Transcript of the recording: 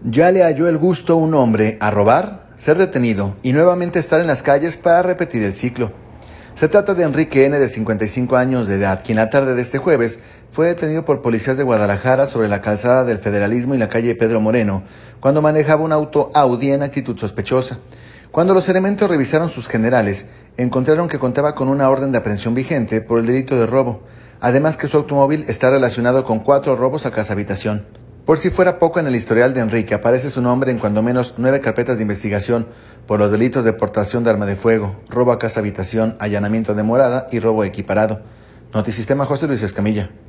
Ya le halló el gusto a un hombre a robar, ser detenido y nuevamente estar en las calles para repetir el ciclo. Se trata de Enrique N., de 55 años de edad, quien la tarde de este jueves fue detenido por policías de Guadalajara sobre la calzada del Federalismo y la calle Pedro Moreno, cuando manejaba un auto Audi en actitud sospechosa. Cuando los elementos revisaron sus generales, encontraron que contaba con una orden de aprehensión vigente por el delito de robo, además que su automóvil está relacionado con 4 robos a casa-habitación. Por si fuera poco, en el historial de Enrique aparece su nombre en cuando menos 9 carpetas de investigación por los delitos de portación de arma de fuego, robo a casa-habitación, allanamiento de morada y robo equiparado. Notisistema, José Luis Escamilla.